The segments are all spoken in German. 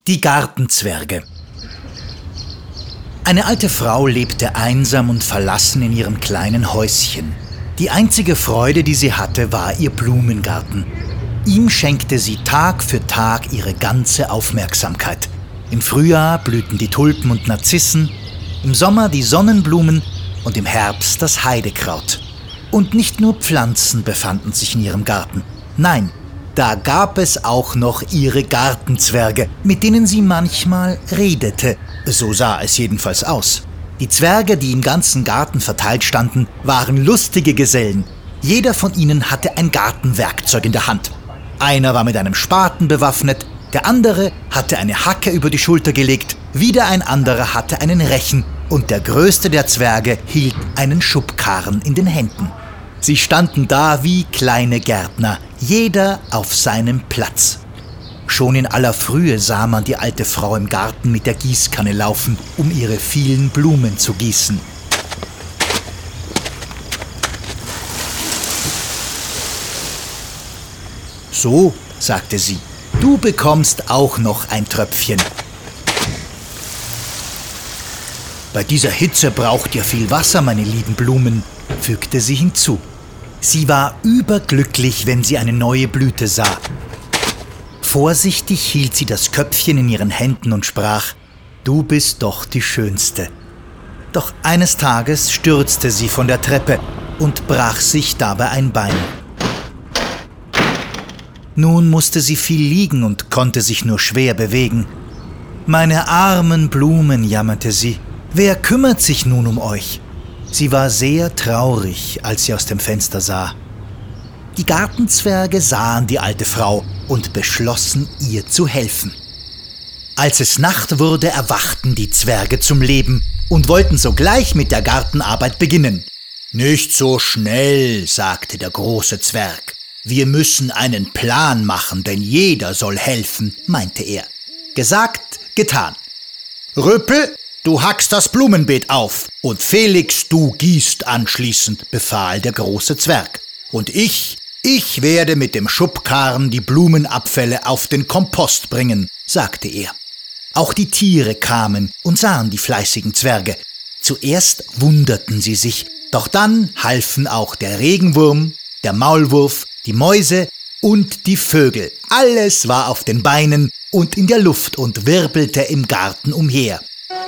Die Gartenzwerge. Eine alte Frau lebte einsam und verlassen in ihrem kleinen Häuschen. Die einzige Freude, die sie hatte, war ihr Blumengarten. Ihm schenkte sie Tag für Tag ihre ganze Aufmerksamkeit. Im Frühjahr blühten die Tulpen und Narzissen, im Sommer die Sonnenblumen und im Herbst das Heidekraut. Und nicht nur Pflanzen befanden sich in ihrem Garten. Nein, da gab es auch noch ihre Gartenzwerge, mit denen sie manchmal redete. So sah es jedenfalls aus. Die Zwerge, die im ganzen Garten verteilt standen, waren lustige Gesellen. Jeder von ihnen hatte ein Gartenwerkzeug in der Hand. Einer war mit einem Spaten bewaffnet, der andere hatte eine Hacke über die Schulter gelegt, wieder ein anderer hatte einen Rechen und der größte der Zwerge hielt einen Schubkarren in den Händen. Sie standen da wie kleine Gärtner, jeder auf seinem Platz. Schon in aller Frühe sah man die alte Frau im Garten mit der Gießkanne laufen, um ihre vielen Blumen zu gießen. »So«, sagte sie, »du bekommst auch noch ein Tröpfchen. Bei dieser Hitze braucht ihr viel Wasser, meine lieben Blumen«, fügte sie hinzu. Sie war überglücklich, wenn sie eine neue Blüte sah. Vorsichtig hielt sie das Köpfchen in ihren Händen und sprach: »Du bist doch die Schönste.« Doch eines Tages stürzte sie von der Treppe und brach sich dabei ein Bein. Nun musste sie viel liegen und konnte sich nur schwer bewegen. »Meine armen Blumen«, jammerte sie, »wer kümmert sich nun um euch?« Sie war sehr traurig, als sie aus dem Fenster sah. Die Gartenzwerge sahen die alte Frau und beschlossen, ihr zu helfen. Als es Nacht wurde, erwachten die Zwerge zum Leben und wollten sogleich mit der Gartenarbeit beginnen. »Nicht so schnell«, sagte der große Zwerg. »Wir müssen einen Plan machen, denn jeder soll helfen«, meinte er. Gesagt, getan. »Rüppel, du hackst das Blumenbeet auf und Felix, du gießt anschließend«, befahl der große Zwerg. »Und ich werde mit dem Schubkarren die Blumenabfälle auf den Kompost bringen«, sagte er. Auch die Tiere kamen und sahen die fleißigen Zwerge. Zuerst wunderten sie sich, doch dann halfen auch der Regenwurm, der Maulwurf, die Mäuse und die Vögel. Alles war auf den Beinen und in der Luft und wirbelte im Garten umher.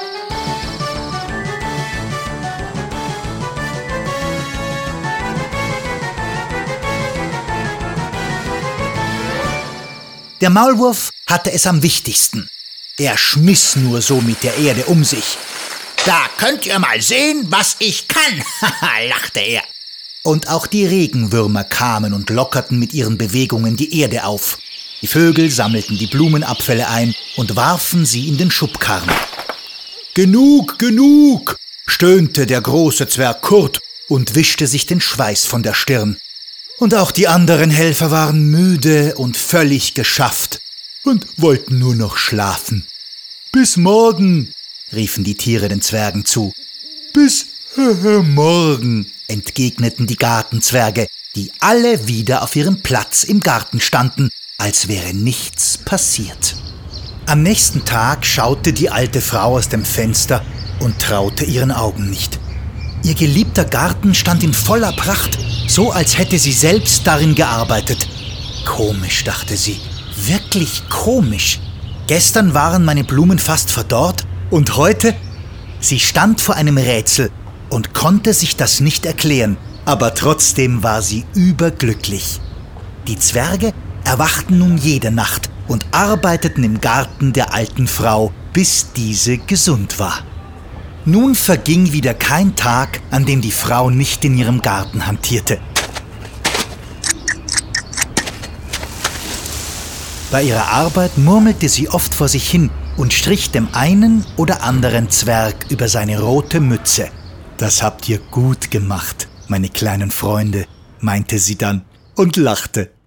Der Maulwurf hatte es am wichtigsten. Er schmiss nur so mit der Erde um sich. »Da könnt ihr mal sehen, was ich kann«, lachte er. Und auch die Regenwürmer kamen und lockerten mit ihren Bewegungen die Erde auf. Die Vögel sammelten die Blumenabfälle ein und warfen sie in den Schubkarren. »Genug, genug«, stöhnte der große Zwerg Kurt und wischte sich den Schweiß von der Stirn. Und auch die anderen Helfer waren müde und völlig geschafft und wollten nur noch schlafen. »Bis morgen«, riefen die Tiere den Zwergen zu. »Bis morgen«, entgegneten die Gartenzwerge, die alle wieder auf ihrem Platz im Garten standen, als wäre nichts passiert. Am nächsten Tag schaute die alte Frau aus dem Fenster und traute ihren Augen nicht. Ihr geliebter Garten stand in voller Pracht, so als hätte sie selbst darin gearbeitet. Komisch, dachte sie, wirklich komisch. Gestern waren meine Blumen fast verdorrt und heute? Sie stand vor einem Rätsel und konnte sich das nicht erklären, aber trotzdem war sie überglücklich. Die Zwerge erwachten nun jede Nacht und arbeiteten im Garten der alten Frau, bis diese gesund war. Nun verging wieder kein Tag, an dem die Frau nicht in ihrem Garten hantierte. Bei ihrer Arbeit murmelte sie oft vor sich hin und strich dem einen oder anderen Zwerg über seine rote Mütze. »Das habt ihr gut gemacht, meine kleinen Freunde«, meinte sie dann und lachte.